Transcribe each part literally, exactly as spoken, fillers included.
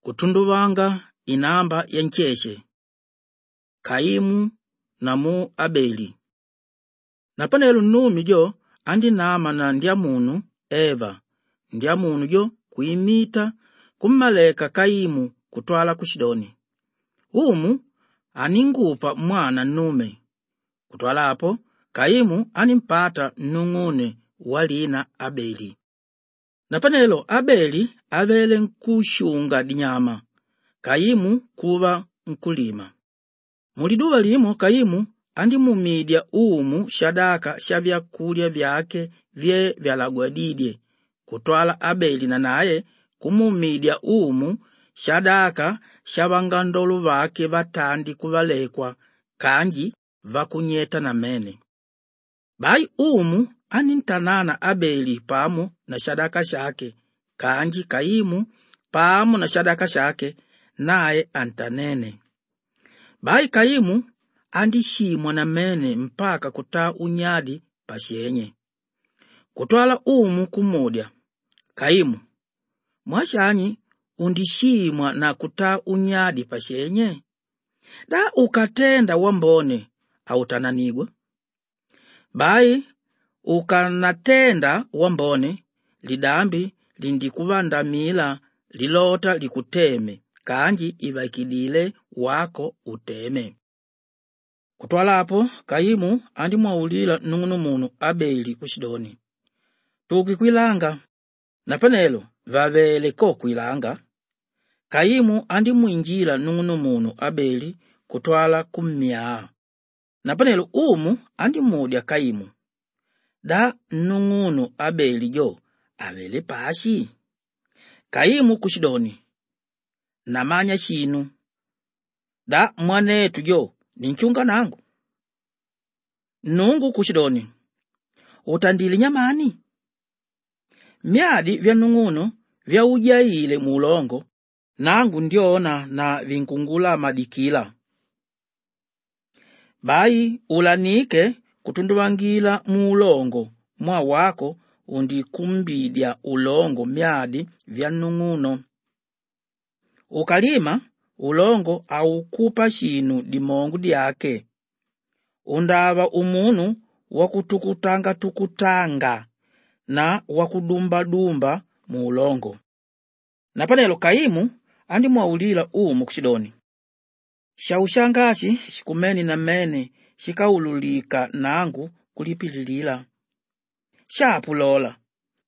kutunduvanga inamba ya ncheshe, Kaimu na mu Abeli. Napanelo numi jo andi nama na ndia munu Eva, ndia munu jo kuimita kummaleka Kaimu kutwala kushidoni. Umu aningupa mwana nume. Kutwala hapo, Kaimu animpata nungune walina Abeli. Napanelo Abeli avele nkushunga dinyama, Kaimu kuva nkulima. Muliduwa limo Kaimu andi mumidia umu shadaka shavya kulia vyake vye vyalagwadidye. Kutwala Abeli na naye kumumidia umu shadaka shavangandolu vake vatandi kuvalekwa kanji vakunyeta na mene. Bai umu anintanana Abeli pamu na shadaka shake, kanji Kaimu pamu na shadaka shake naye antanene. Bai Kaimu andishimwa na mene mpaka kutaa unyadi pashenye. Kutwala umu kumudya, Kaimu, mwashanyi undishimwa na kutaa unyadi pashenye? Da ukatenda wambone au tananigwa. Bai ukanatenda wambone lidambi lindikuvanda mila lilota likuteme kanji ivakidile wako uteme. Kutwala hapo Kaimu andi mwaulila nungunu munu Abeli kushidoni. Tuki kuilanga. Napanelo vavele ko kuilanga. Kaimu andi muinjila nungunu munu Abeli kutwala kumyaa. Napanelo umu andi mudya Kaimu. Da nungunu Abeli jo avele pashi. Kaimu kushidoni. Namanya shinu. Da mwanetu jo ninchunga nangu. Nungu kushidoni. Utandili nyamani. Miadi vya nungunu vya ujaile mulongo nangu ndiona na vinkungula madikila. Bai ulanike kutunduvangila mulongo mwa wako undi kumbidya ulongo miadi vya nungunu. Ukalima ulongo au kupa shinu dimongu diake. Undava umunu wakutukutanga tukutanga na wakudumba dumba mulongo. Napanelo Kaimu andi mwaulila umu kushidoni. Shaushangashi shikumeni na mene shikaululika nangu kulipililila. Shapulola.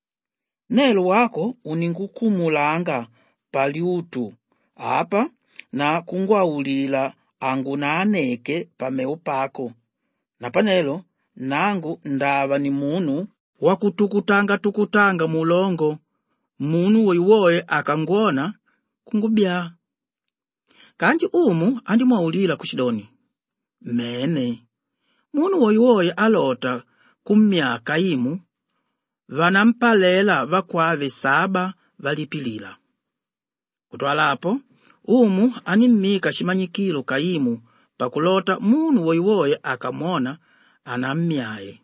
Nelo wako uningukumulanga paliutu apa na kungwaulila angu naaneke pameu pako. Napanelo nangu ndava ni munu wakutukutanga tukutanga mulongo. Munu woiwoe akangona kungubya. Kanji umu andi mwaulila kushidoni. Mene. Munu woiwoe alota kumya Kaimu. Vanampalela vakwave saba valipilila. Kutwala hapo, umu animika shimanyikilo Kaimu pakulota munu woiwoe akamona anamyae.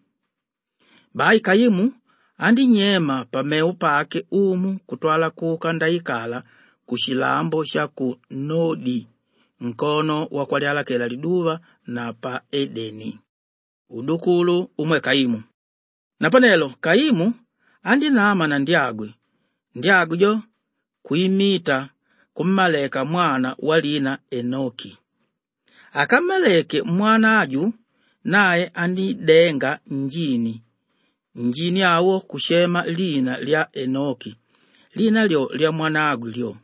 Bai Kaimu andi nyema pameu pake umu kutwala kuka ndaikala kushilambo shaku Nodi, nkono wakwaliala kela liduva na pa Edeni. Udukulu umwe Kaimu. Napanelo Kaimu andi nama na ndiagwe. Ndiagwe jo kuimita kummaleka mwana walina Enoki. Akamaleke mwana aju naye andi denga njini. Njini awo kushema lina lia Enoki. Lina lyo lia mwana agu lyo.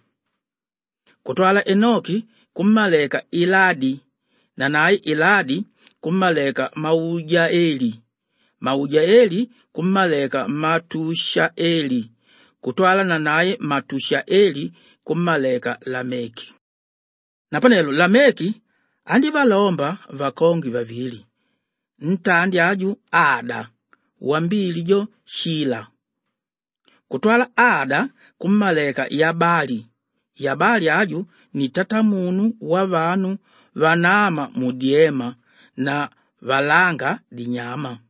Kutwala Enoki kummaleka Iladi. Na naye Iladi kummaleka Maujaeli. Maujaeli kummaleka Matushaeli. Kutwala na naye Matushaeli kummaleka Lameki. Napanelo Lameki andi valomba vakongi vavili. Ntandi aju Ada. Wambili jo Shila. Kutwala Ada kummaleka Yabali. Yabali aju ni tatamunu wa vanu vanama mudiema na valanga dinyama.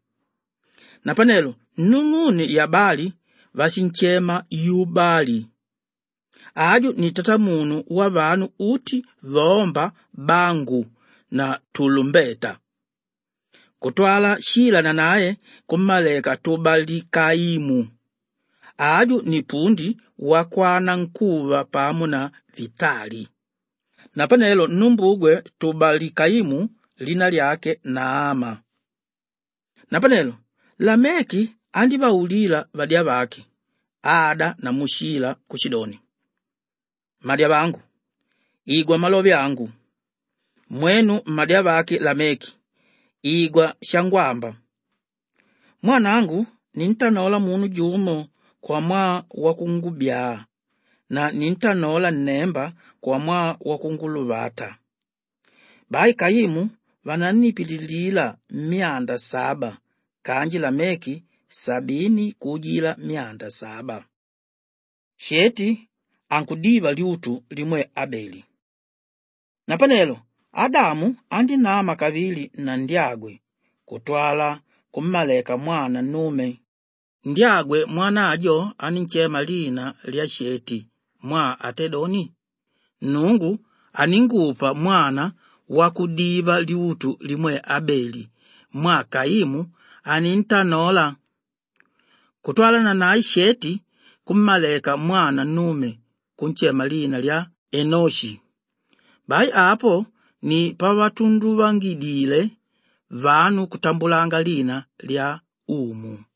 Napanelo nunguni Yabali vasinchema Yubali. aju ni tatamunu wa vanu uti vomba bangu na tulumbeta. Kutwala shila na naye kumaleka Tubalikaimu. Aju ni pundi wakwana nkuva pamu na Vitali. Na panelo numbugwe Tubalikaimu lina lyake Naama. Na panelo Lameki andi baulila vadia vake Ada na Mushila kushidoni. Madia bangu, igwa malobi angu. Mwenu madia vake Lameki, igwa shangwamba. Mwanangu nintanola munu jumo kwa mwa wakungubya, na nintanola nemba kwa mwa wakunguluvata. Bai Kaimu vananipililila mianda saba, kanji Lameki sabini kujila mianda saba. Sheti ankudiva liutu limwe Abeli. Na panelo Adamu andi Naama kavili na Ndiagwe kutwala kumaleka mwana nume. Ndiagwe mwana ajo aninchema lina lya Sheti mwa atedoni. Nungu aningupa mwana wakudiva liutu limwe Abeli mwa Kaimu anintanola. Kutwala na nai Sheti kumaleka mwana nume kunchema lina lya Enoshi. Bai apo ni pawatundu wangidile vanu kutambulanga lina lya Umu.